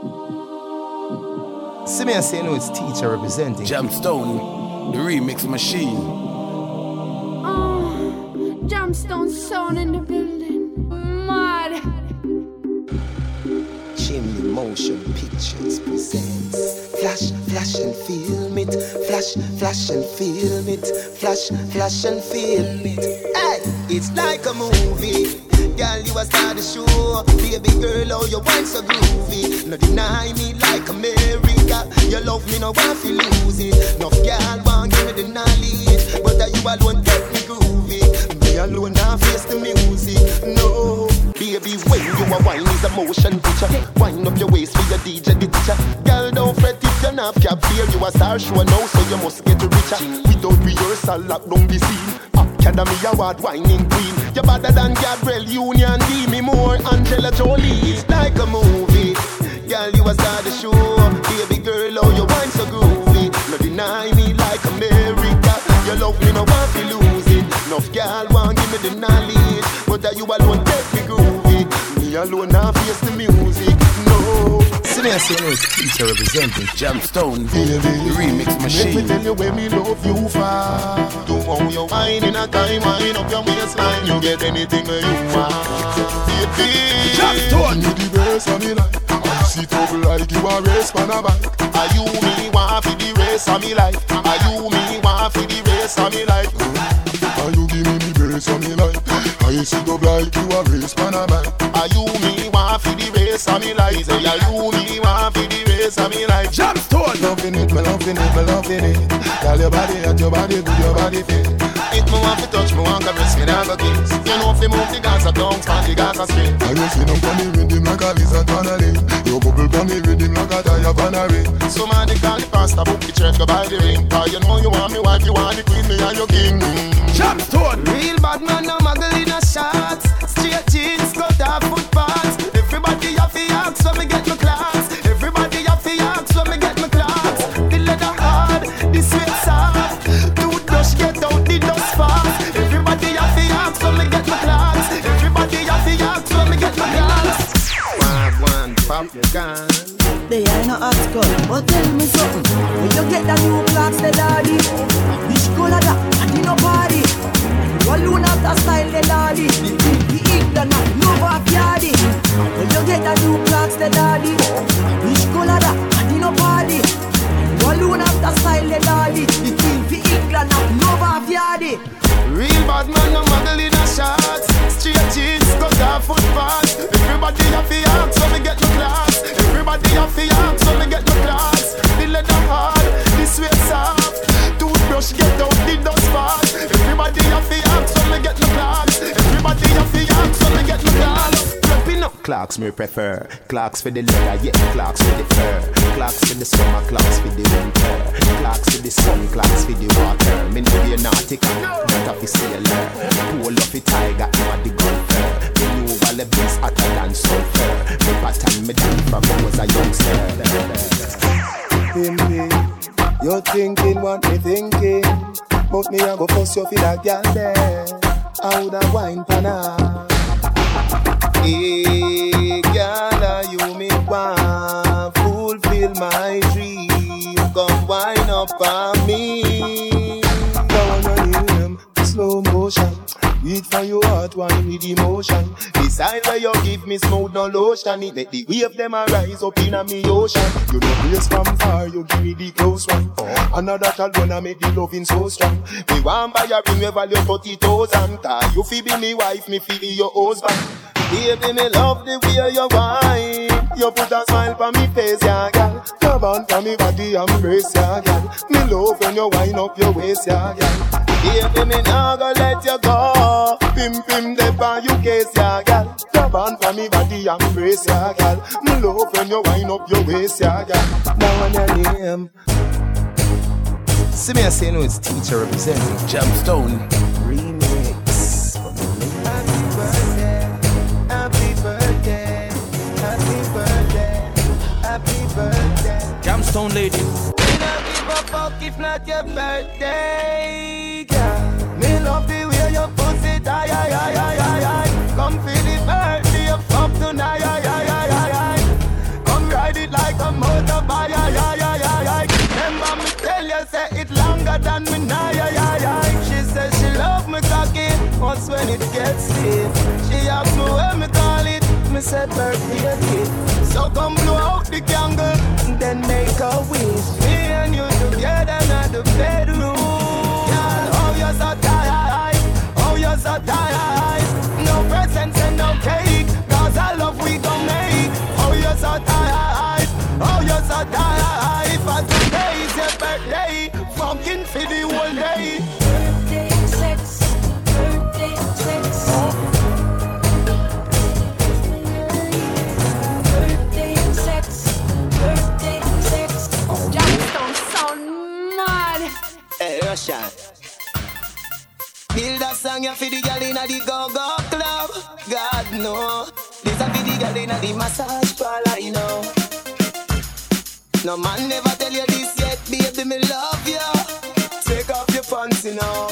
See me, I say no, it's teacher representing. Jamstone, the remix machine. Jamstone sound in the building. Mad. Chimney Motion Pictures presents Flash, flash and film it. Flash, flash and film it. Flash, flash and film it. Hey, it's like a movie. Girl, you a star the show. Baby girl, oh, you wine so groovy. No deny me like America. You love me, no want to lose it. No girl want give me the knowledge, but you alone get me groovy. Me alone now face the music. No, baby, when you a wine is a motion picture. Wind up your waist for your DJ the teacher. Girl, don't fret if you're not cap here. You a star show now, so you must get richer. Without rehearsal, lock down the scene. Academy Award whining queen. You're better than Gabrielle Union. Give me more Angela Jolie. It's like a movie. Girl, you a star the show. Baby girl, oh, you wine so groovy. No deny me like America. You love me, no want to lose it. Enough girl want give me the knowledge, but you alone take me groovy. Me alone now face the music. No. See me, I say no, it's teacher representing. Jamstone, the remix machine. Let me tell you where me love you for. Do how you wine in a time, wine up your waistline. You get anything that you want. Baby, Jamstone, me the race of me life. I sit up like you a race for a bike. Are you me want for the race of me life? Are you me want for the race of me life? Are you give me the race of me life? I sit up like you a race for a bike. Are you me want for the race of me life? Say are you me want for the race of me life? Jamstone, Loving it, me loving it, me loving it. Tell your body at your body, good your body fit. If me want to touch, me want to press, me never kiss. You know if you move the gas, I don't span the gas, I spin. I you see them funny rhythm like a lizard on a ring. Your bubble funny rhythm like a tire on a ring. Somebody call the pastor, book the church, go buy the ring. Cause you know you want me wife, you want the queen, me and your king. Jamstone, Real bad man, no muggle in a shots. Straight jeans, cut off foot pads. Everybody have to ask when me get my class. Everybody have to ask when me get my class. The leather hard, the sweat soft. Toothbrush get out the dust fast. Everybody have to ask when me get my class. Everybody have to ask when me get my class. One, pop your gun. They ain't no hot girl, but tell me something. When you get that new clocks, the daddy. Which color that? And you no party. You alone have that style, the daddy. The England now, no backyardy. When you get that new clocks, the daddy. Which color that? And you no party. You alone have that style, the daddy. The England now, no backyardy. Real bad man, no muggle in a shots. Straight jeans, cut off foot pads. Everybody have to ask when me get my class. Everybody have to ask when me get my class. The leather hard, the sweat soft. Toothbrush get out the dust fast. Everybody have to ask when me get my class. Everybody have to ask when me get my class. Prepping up. Clocks me prefer. Clocks for the leather, yeah, clocks for the fur. Clocks for the summer, clocks for the winter. Clocks for the sun, clocks for the water. Me know you're nautica, not of the sailor. Pull off the tiger, you are the golfer. Me know all the beats hotter than sulfur. Me pattern me down from when I was a youngster. You're thinking what me thinking. But me a go fuss you for that girl there. I woulda wine pan her. Hey, girl, you me want fulfill my dream. Come wine up on me. Down on him, slow motion. Read for your heart, wine with emotion. Decide where you give me smooth no lotion. It make the wave them a rise up in a me ocean. You know place from far, you give me the close one. Another child gonna make the loving so strong. Me want buy a ring we value 30,000. You fi be me wife, me fi be your husband. Baby, me love the way you whine. You put a smile on me face, yeah, girl. Come on for me body, embrace, yeah, girl. Me love when you wind up your waist, yeah, girl. Baby, me nah go let you go. Pim pim the pan you case, yeah, girl. Come on for me body, embrace, yeah, girl. Me love when you wind up your waist, yeah, girl. Now on your name. See me, I say no, it's teacher representing. Jamstone, Remix. Jamstone ladies. Me not give a fuck if not your birthday, girl. Me love the way your pussy tie, come feel the birthday, fuck tonight, come ride it like just when it gets deep. She asked me where me call it, me said birthday gift. So come blow out the candle, and then make a wish. Me and you together in the bedroom. Girl, oh you're so tired, oh you're so tired. No presents and no cake, cause I love we gon' make. Oh you're so tired, oh you're so tired. For today is your birthday, funkin' for the whole day. Birthday sex, birthday sex. Birthday sex, birthday sex. Jackson sound mad. Hey, Russia. Build a song ya for the girl inna the go-go club. God no, this a for the girl inna the massage parlor, you know. No man never tell you this yet, baby, me love you. Take off your pants, you know.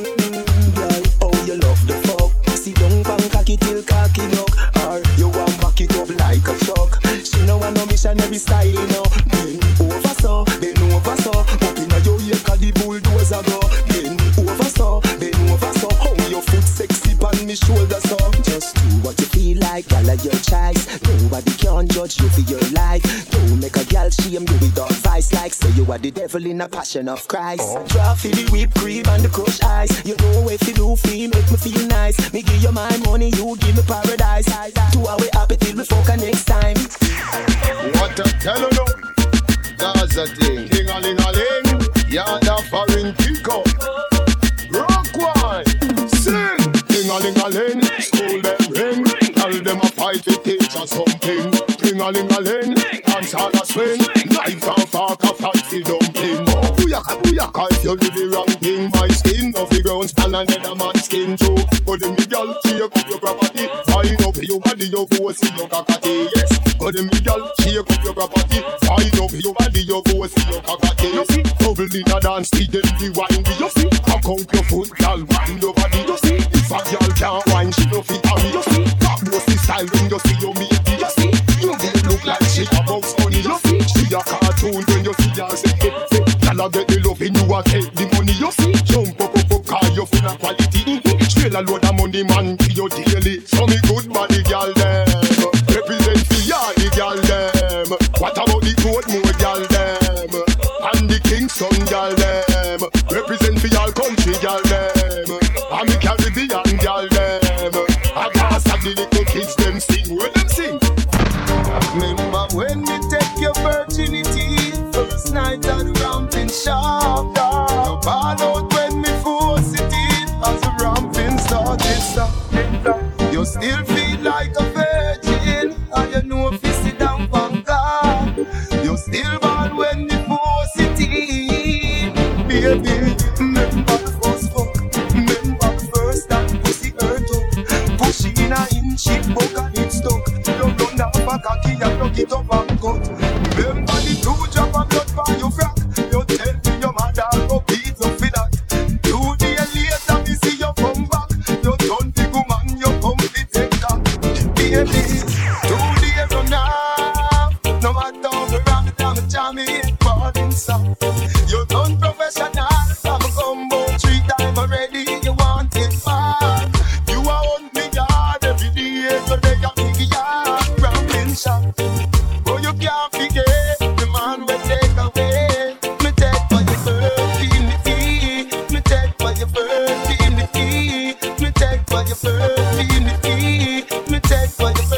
Girl, oh you love the fuck. Sit down pan cocky till cocky knock. Or you want back it up like a truck. She know I no missionary style, you know. Bend over so, bend over so. Up inna your ear 'cause the bulldozer go. Bend over so, bend over so. How your foot sexy on me shoulder so. Just do what you feel like, girl, of your choice. Nobody can judge you for your life. Don't make a girl shame you with advice like say you are the devil in a passion of Christ. Draw for the whipped cream and the crushed ice. You know if you do feel make me feel nice. Me give you my money, you give me paradise. 2 hours happy till we fuck next time. What a tell you no, that's a thing. Ding-a-ling-a-ling, you're the foreign kicker. Rock wine, sing. Ding-a-ling-a-ling, school them ring. Tell them a fight to teach us something. Ding-a-ling-a-ling, dance on a swing. Knife and fork a fancy dumpling. Booyaka, booyaka, if you do the wrong thing. My skin off the ground, stand another man's skin too. But the girl, take up your property. Find up your body, your voice, your cockatee, yes. But the girl, take up your property. Find up your body, your voice, your cockatee. You see, bubble in a dance, see them the wine. You see, cock out your foot, girl, wind your body. You see, if a girl can't wine, she no fit hurry. You see, cock what's the style when you see your matey. You see, you get look like she a box honey. You see, she a cartoon when you see her say, hey, hey. Girl, I get the loving, you a take the money. You see, jump up, car you full of quality. Trail a load of money, man, for your daily. So me good body, girl, them. Represent for ya, the girl, them. What about the Portmore, girl, them? And the Kingston, girl, them. Represent for y'all country, girl, them. And the Caribbean, girl, them. I can't stop the little kids, them sing. Where them sing? Remember when we take your virginity, first night at the ramping shop. No ball out when me force it in, as the ramping started stop. You still feel like a virgin, and you know if you sit down from God. You still ball when me force it in. Baby, remember the first fuck. Remember the first time pussy hurt up. Push it in a inch, it broke and it stuck. You run down a cocky and lock it up and cut. Remember the 2 drop of blood by your frack. You tell me your mother go beat you for that. 2 days later me see you come back. You done the woman, you come to take that. Baby, 2 days from now, no matter how we ram it, I'm a jamming, falling soft. You done professional, I'm a combo 3 times already. You want it fast. You are on me yard every day, so they got me yard rambling shop. Oh, you can't forget the man will take away. Me take for your virginity. Me take for your virginity. Me take for your virginity. Me take for your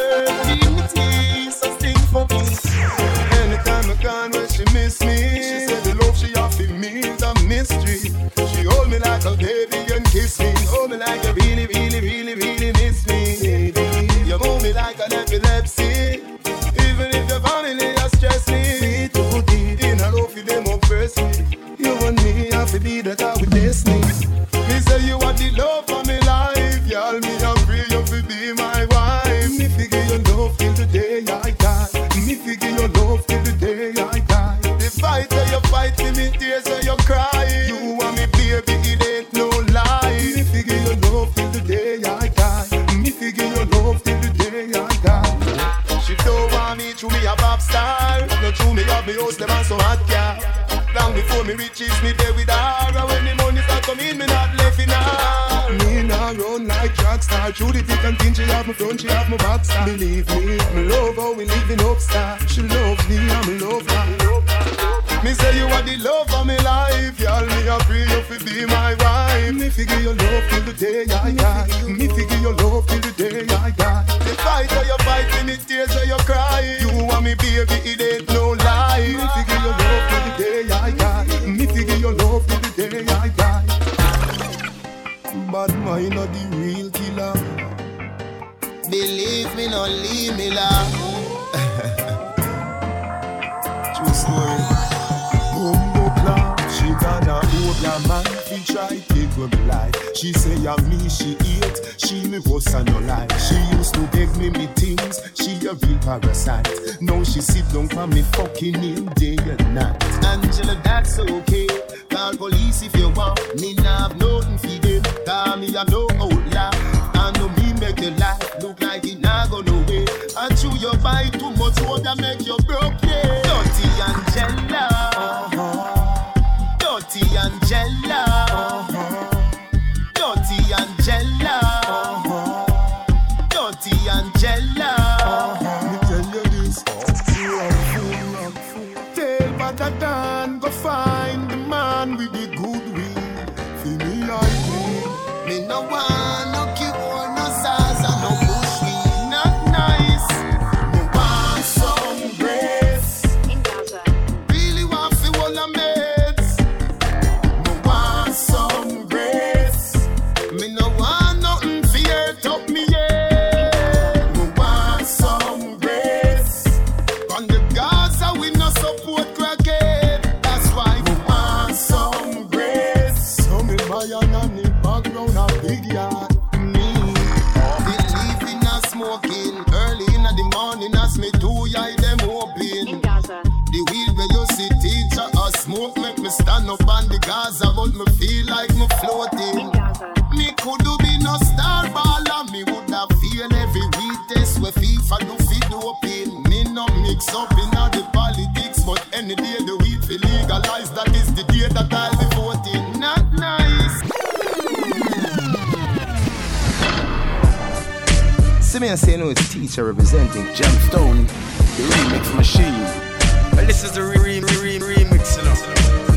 virginity. So sing for me. Anytime I can when she miss me, she said the love she offer me is a mystery. She hold me like a baby and kiss me. Hold me like you really, really, really, really miss me. You move me like an epilepsy. Even if your family has stressed me too deep, in a love for them oppress me. You and me have to be that I with destiny. Me say you are the love of my life, y'all. Me I'm free you to be my wife. Me figure your love till the day I die. Me figure your love till the day I die. The fight that you fight for me, tears that you cry. You want me baby, it ain't no lie. Me figure your love till the day I die. Me figure your love till the day I die. She don't want me to be a pop star. No true me have me host them and so hot, yeah. Long before me riches, me there with her. And when the money start coming, me not left in her. Me now run like Jackstar. Through the thick and thin, she have my front, she have my back star. Believe me, I'm a love how we living upstar. She loves me, I'm a love her. Me say you are the love of my life. Y'all me a pray you fi be my wife. Me figure your love till the day I die. Me figure your love till the day I die. The fight or you fight, in the tears or you cry. You want me baby, it ain't no lie. Me figure your love till the day I die. Me figure your love till the day I die. Bad mind are the real killer. Believe me, not leave me love. True story. She gonna hold your man, he try take away my life. She say I'm me, she hate, she me worse than your life. She used to beg me things, she a real parasite. Now she sit down for me fucking name day and night. Angela, that's okay, call police if you want. Me nah have nothing for them, call me a no outlaw. I know me make your life look like it nah go no way. And chew your bite too much more that make you broke, yeah. Dirty Angela, Dirty Angela, Dirty Angela, Dirty Angela. Me tell you this, I'm fool. Tell Patadan, go find the man with the good will. Feel me like me no want no cure, no salsa, no bushweed, not nice. Me want some grace. In Gaza. Really want to all of me. Some grace. Me no want nothing fear top me, yeah. Me want some grace. On the Gaza we no support crackhead. That's why we want some grace. Some in my and in background a big yard. Me believe in a smoking early in the morning as me do I them hoping. In Gaza. The wheel where you see teacher or smoke make me stand up on the Gaza, but me feel like me floating. Me could be no star baller, me would have feel every week test where FIFA do fit doping. Me no mix up in all the politics, but any day the weed feel legalized, that is the day that I'll be voting. Not nice. See me and say no, it's teacher representing Gemstone, the remix machine. Well, this is the remix, you know.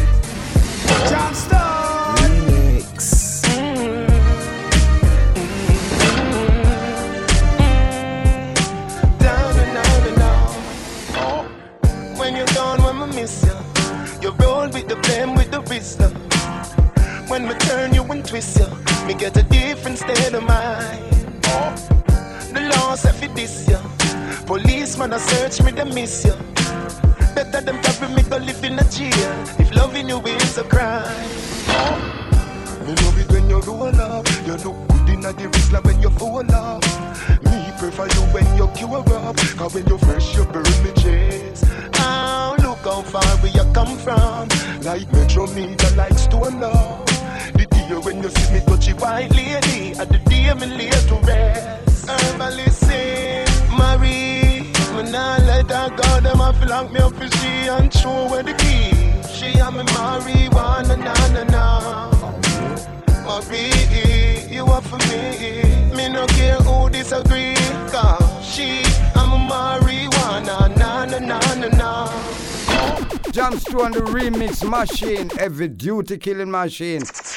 Gemstone remix. Down and down. Oh, when you're done, when I miss you, you roll with the blame, with the wisdom. When we turn you and twist you, me get a different state of mind. Oh, the law said for this you. Policeman a search me, they miss you. Better than carry me go live in a jail if loving you is a crime. Oh, me love it when you roll up. You look good in the wrist like when you fall up. Me prefer you when you cure up, cause when you fresh you burn me chest. Oh, look how far where you come from. Like Metro Media, like Stone Love. The day when you see me touch a white lady, at the day me lay to rest. Herbalist Marie, me nah let her go. Them a feel like me up for she and show where the key. She and me marijuana, na. Marie, you are for me. Me no care who disagree, cause she and me marijuana, na. Gemstone, the remix machine, heavy duty killing machine.